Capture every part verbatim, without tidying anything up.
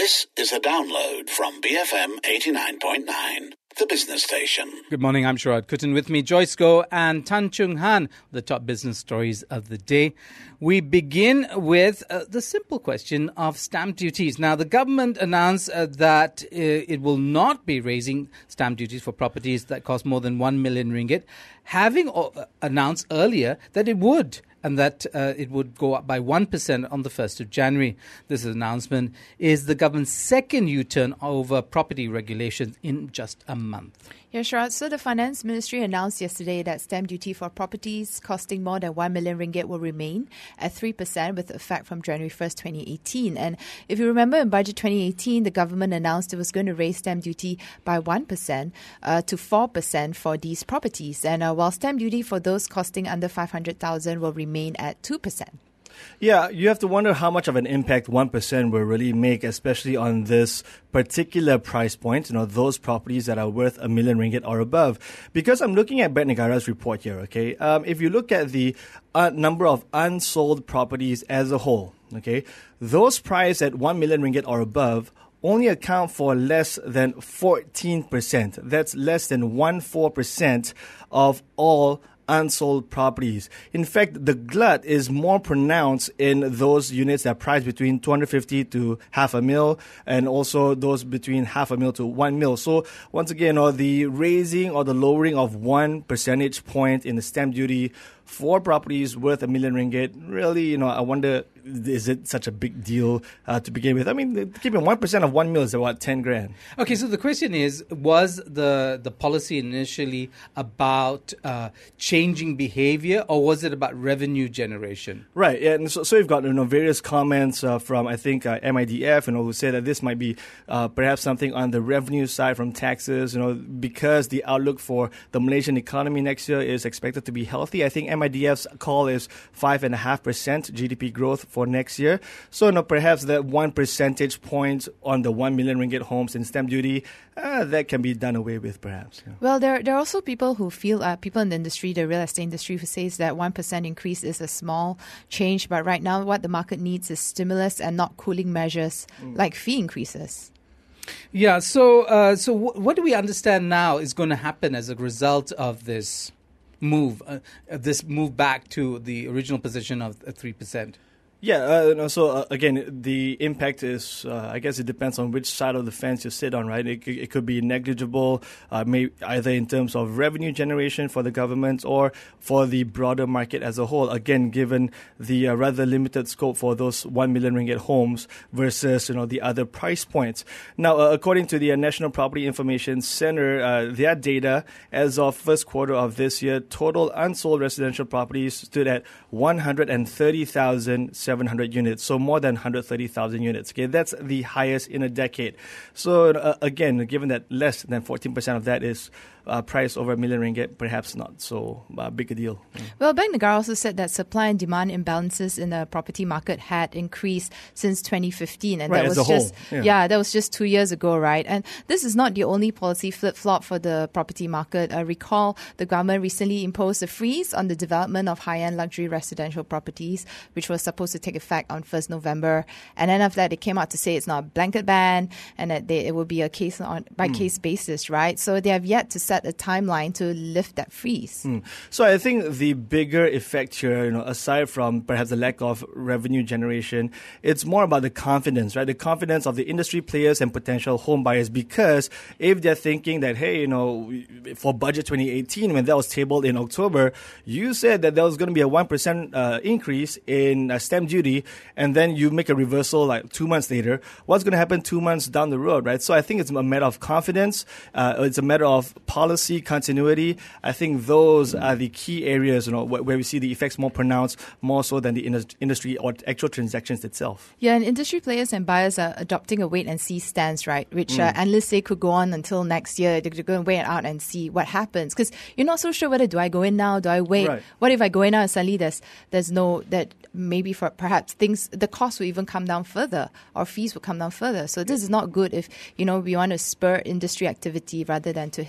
This is a download from B F M eighty-nine point nine, the business station. Good morning, I'm Sharad Kuttan. With me, Joyce Goh and Tan Chung Han, the top business stories of the day. We begin with uh, the simple question of stamp duties. Now, the government announced uh, that uh, it will not be raising stamp duties for properties that cost more than one million ringgit, having uh, announced earlier that it would. And that uh, it would go up by one percent on the first of January. This announcement is the government's second U-turn over property regulations in just a month. Yeah, sure. So the Finance Ministry announced yesterday that stamp duty for properties costing more than one million ringgit will remain at three percent with effect from January first, twenty eighteen. And if you remember, in Budget twenty eighteen, the government announced it was going to raise stamp duty by one percent uh, to four percent for these properties. And uh, while stamp duty for those costing under five hundred thousand will remain at two percent. Yeah, you have to wonder how much of an impact one percent will really make, especially on this particular price point, you know, those properties that are worth a million ringgit or above. Because I'm looking at Bank Negara's report here, okay? Um, if you look at the uh, number of unsold properties as a whole, okay, those priced at one million ringgit or above only account for less than fourteen percent. That's less than one point four percent of all unsold properties. In fact, the glut is more pronounced in those units that are priced between two hundred fifty to half a mil, and also those between half a mil to one mil. So once again, you know, the raising or the lowering of one percentage point in the stamp duty for properties worth a million ringgit, really, you know, I wonder, is it such a big deal uh, to begin with? I mean, keeping one percent of one mil is about ten grand. Okay, so the question is, was the, the policy initially about uh, changing behavior, or was it about revenue generation? Right, yeah, and so, so you've got, you know, various comments uh, from, I think, uh, M I D F, you know, who say that this might be uh, perhaps something on the revenue side from taxes, you know, because the outlook for the Malaysian economy next year is expected to be healthy. I think M I D F's call is five point five percent G D P growth for next year. So, you know, perhaps that one percentage point on the one million ringgit homes in stamp duty, uh, that can be done away with, perhaps. Yeah. Well, there, there are also people who feel, uh, people in the industry, the real estate industry, who says that one percent increase is a small change. But right now, what the market needs is stimulus and not cooling measures mm. like fee increases. Yeah, so uh, so w- what do we understand now is going to happen as a result of this move, uh, this move back to the original position of three percent? Yeah, uh, no, so uh, again, the impact is, uh, I guess it depends on which side of the fence you sit on, right? It, it could be negligible, uh, may, either in terms of revenue generation for the government or for the broader market as a whole, again, given the uh, rather limited scope for those one million ringgit homes versus, you know, the other price points. Now, uh, according to the uh, National Property Information Center, uh, their data as of first quarter of this year, total unsold residential properties stood at one hundred thirty thousand seven hundred units, so more than one hundred thirty thousand units. Okay, that's the highest in a decade. So uh, again, given that less than fourteen percent of that is uh, priced over a million ringgit, perhaps not so uh, big a deal. Yeah. Well, Bank Negara also said that supply and demand imbalances in the property market had increased since twenty fifteen, and right, that was was just yeah. yeah, that was just two years ago, right? And this is not the only policy flip-flop for the property market. Uh, recall the government recently imposed a freeze on the development of high-end luxury residential properties, which was supposed to take effect on first of November, and then after that they came out to say it's not a blanket ban and that they, it will be a case on by mm. case basis, right? So they have yet to set a timeline to lift that freeze. Mm. So I think the bigger effect here, you know, aside from perhaps the lack of revenue generation, it's more about the confidence, right? The confidence of the industry players and potential home buyers, because if they're thinking that, hey, you know, for budget twenty eighteen, when that was tabled in October, you said that there was going to be a one percent uh, increase in uh, stamp duty, and then you make a reversal like two months later, what's going to happen two months down the road, right? So I think it's a matter of confidence. Uh, it's a matter of policy continuity. I think those are the key areas, you know, wh- where we see the effects more pronounced, more so than the in- industry or actual transactions itself. Yeah, and industry players and buyers are adopting a wait-and-see stance, right? Which mm. uh, analysts say could go on until next year. They're going to wait out and see what happens, because you're not so sure whether do I go in now, do I wait? Right. What if I go in now and suddenly there's there's no that maybe for perhaps things the cost will even come down further, or fees will come down further. So this is not good if, you know, we want to spur industry activity rather than to hinder it, right?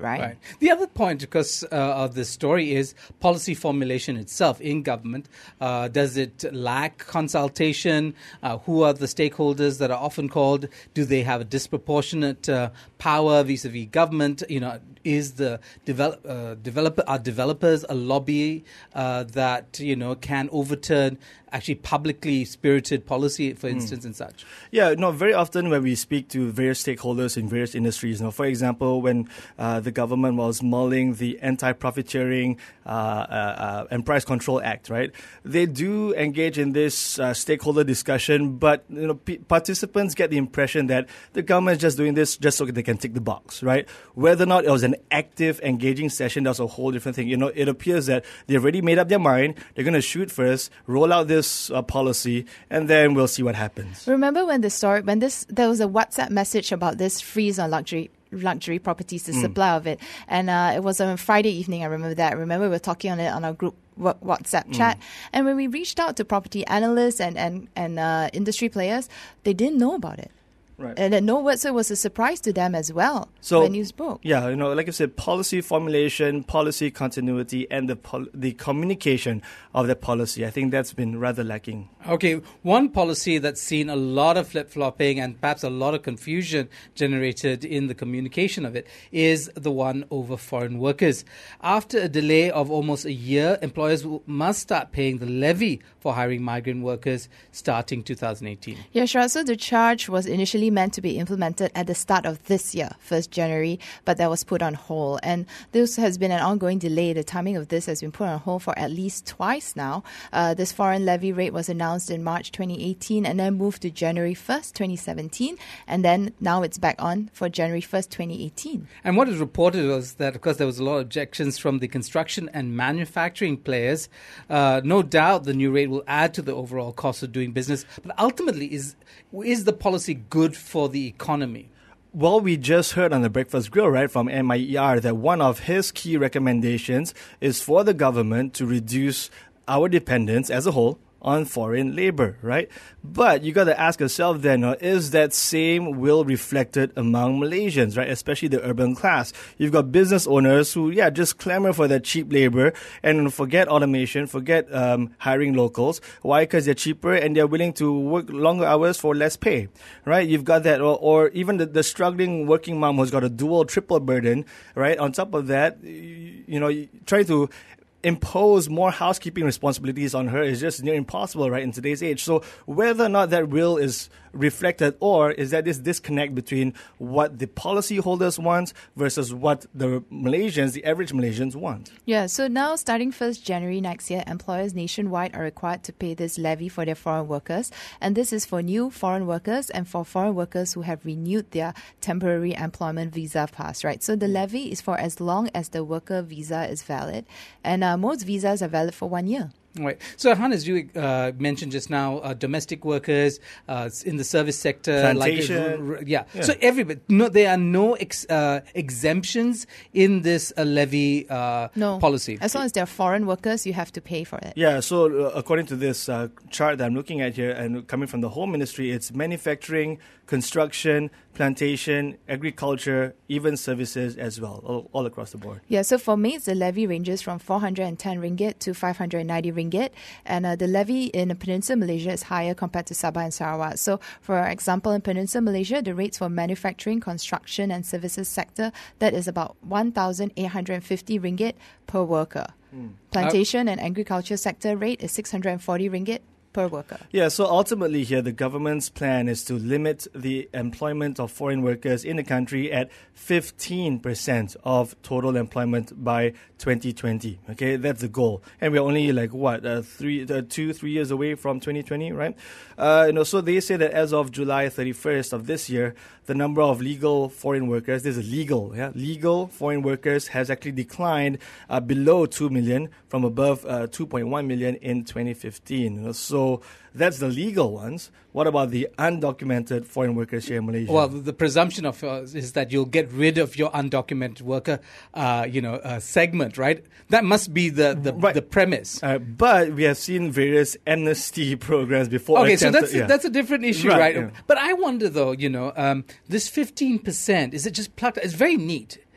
right? Right. The other point, because uh, of this story, is policy formulation itself in government. Uh, does it lack consultation? Uh, who are the stakeholders that are often called? Do they have a disproportionate uh, power vis-a-vis government? You know, is the develop, uh, developer are developers a lobby uh, that you know can overturn actually publicly spirited policy, for instance, mm. and such? Yeah, no, very often when we speak to various stakeholders in various industries, you know, for example, when uh, the government was mulling the Anti-Profiteering uh, uh, uh, and Price Control Act, right, they do engage in this uh, stakeholder discussion, but you know, p- participants get the impression that the government is just doing this just so they can tick the box, right? Whether or not it was an active, engaging session, that's a whole different thing. You know, it appears that they've already made up their mind. They're going to shoot first, roll out this uh, policy, and then we'll see what happens. Remember when the story, when this, there was a WhatsApp message about this freeze on luxury luxury properties, the mm. supply of it, and uh, it was on Friday evening. I remember that. I remember we were talking on it on our group WhatsApp mm. chat, and when we reached out to property analysts and and and uh, industry players, they didn't know about it. Right. And uh, no word, so it was a surprise to them as well so, when news broke. Yeah, you know, like I said, policy formulation, policy continuity, and the pol- the communication of the policy. I think that's been rather lacking. Okay, one policy that's seen a lot of flip-flopping and perhaps a lot of confusion generated in the communication of it is the one over foreign workers. After a delay of almost a year, employers must start paying the levy for hiring migrant workers starting two thousand eighteen. Yeah, sure. So the charge was initially meant to be implemented at the start of this year, first January, but that was put on hold. And this has been an ongoing delay. The timing of this has been put on hold for at least twice now. Uh, this foreign levy rate was announced in March twenty eighteen and then moved to January first, twenty seventeen. And then now it's back on for January first, twenty eighteen. And what is reported was that, of course, there was a lot of objections from the construction and manufacturing players. Uh, no doubt the new rate will add to the overall cost of doing business. But ultimately, is is the policy good for the economy? Well, we just heard on the Breakfast Grill, right, from M I E R that one of his key recommendations is for the government to reduce our dependence as a whole on foreign labor, right? But you got to ask yourself then, uh, is that same will reflected among Malaysians, right? Especially the urban class. You've got business owners who, yeah, just clamor for that cheap labor and forget automation, forget um, hiring locals. Why? Because they're cheaper and they're willing to work longer hours for less pay, right? You've got that, or, or even the, the struggling working mom who's got a dual, triple burden, right? On top of that, you, you know, trying to impose more housekeeping responsibilities on her is just near impossible, right, in today's age. So whether or not that will is reflected, or is that this disconnect between what the policyholders want versus what the Malaysians, the average Malaysians want? Yeah, so now starting first January next year, employers nationwide are required to pay this levy for their foreign workers. And this is for new foreign workers and for foreign workers who have renewed their temporary employment visa pass, right? So the levy is for as long as the worker visa is valid. And uh, most visas are valid for one year. Right. So, Han, as you uh, mentioned just now, uh, domestic workers uh, in the service sector, plantation, like, yeah. yeah. So, everybody, no, there are no ex, uh, exemptions in this uh, levy uh, no. policy. As long as they're foreign workers, you have to pay for it. Yeah. So, uh, according to this uh, chart that I'm looking at here, and coming from the Home Ministry, it's manufacturing, construction, plantation, agriculture, even services as well, all, all across the board. Yeah. So, for maids, the levy ranges from four hundred ten ringgit to five hundred ninety ringgit. And uh, the levy in Peninsula Malaysia is higher compared to Sabah and Sarawak. So, for example, in Peninsula Malaysia, the rates for manufacturing, construction and services sector, that is about one thousand eight hundred fifty ringgit per worker. Mm. Plantation uh, and agriculture sector rate is six hundred forty ringgit per worker. Yeah, so ultimately here, the government's plan is to limit the employment of foreign workers in the country at fifteen percent of total employment by twenty twenty. Okay, that's the goal. And we're only like, what, uh, three, uh, two, three years away from twenty twenty, right? Uh, you know, so they say that as of July thirty-first of this year, the number of legal foreign workers, this is legal, yeah, legal foreign workers has actually declined uh, below two million from above uh, two point one million in twenty fifteen. You know, so that's the legal ones. What about the undocumented foreign workers here in Malaysia? Well, the presumption of uh, is that you'll get rid of your undocumented worker, uh, you know, uh, segment, right? That must be the the, right. the premise. Uh, but we have seen various amnesty programs before. Okay, so that's yeah. that's a different issue, right? right? Yeah. But I wonder, though, you know, um, this fifteen percent, is it just plucked? It's very neat.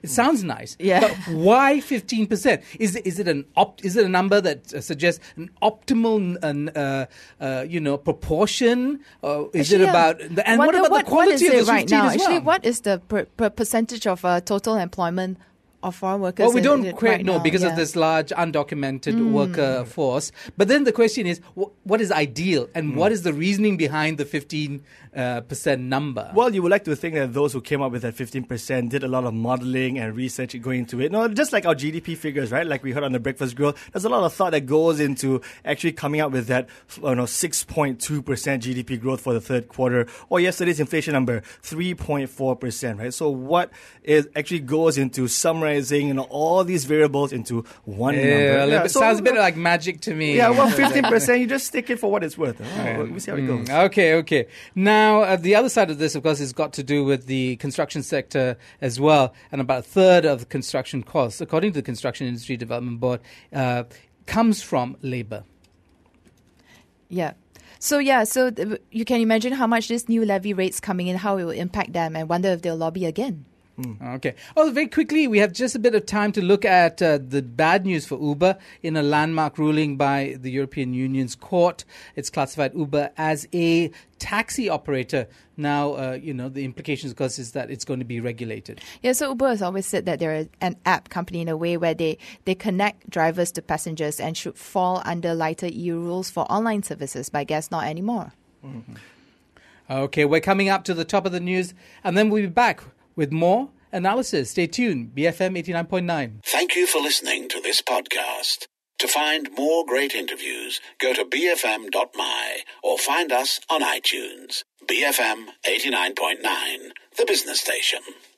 It sounds nice. Yeah. But why fifteen percent? Is it, is it an opt, is it a number that uh, suggests an optimal uh, uh, you know proportion? Or is Actually, it about the, and what wonder about what, the quality what is of it those right fifteen now? as well? Actually, what is the per, per percentage of uh, total employment of foreign workers? Well, we in- don't in- quite right know now? because Yeah. of this large undocumented worker force. But then the question is, wh- what is ideal, and what is the reasoning behind the fifteen uh, percent number? Well, you would like to think that those who came up with that fifteen percent did a lot of modeling and research going into it. No, just like our G D P figures, right? Like we heard on the Breakfast Grill, there's a lot of thought that goes into actually coming up with that, you know, six point two percent G D P growth for the third quarter, or yesterday's inflation number, three point four percent, right? So what is actually goes into summarizing, you know, all these variables into one yeah, number. yeah, it so, sounds a bit like magic to me. yeah, well, fifteen percent, you just stick it for what it's worth. Oh, we'll see how it goes. Mm, Okay, okay. Now, uh, the other side of this, of course, has got to do with the construction sector as well. And about a third of the construction costs, according to the Construction Industry Development Board, uh, comes from labor. Yeah. So yeah, so th- you can imagine how much this new levy rates coming in, how it will impact them, and wonder if they'll lobby again. Okay. Oh, very quickly, we have just a bit of time to look at uh, the bad news for Uber in a landmark ruling by the European Union's court. It's classified Uber as a taxi operator. Now, uh, you know, the implications, of course, is that it's going to be regulated. Yeah, so Uber has always said that they're an app company in a way where they, they connect drivers to passengers and should fall under lighter E U rules for online services, but I guess not anymore. Mm-hmm. Okay, we're coming up to the top of the news, and then we'll be back with more analysis. Stay tuned. B F M eighty-nine point nine. Thank you for listening to this podcast. To find more great interviews, go to b f m dot m y or find us on iTunes. B F M eighty-nine point nine, the business station.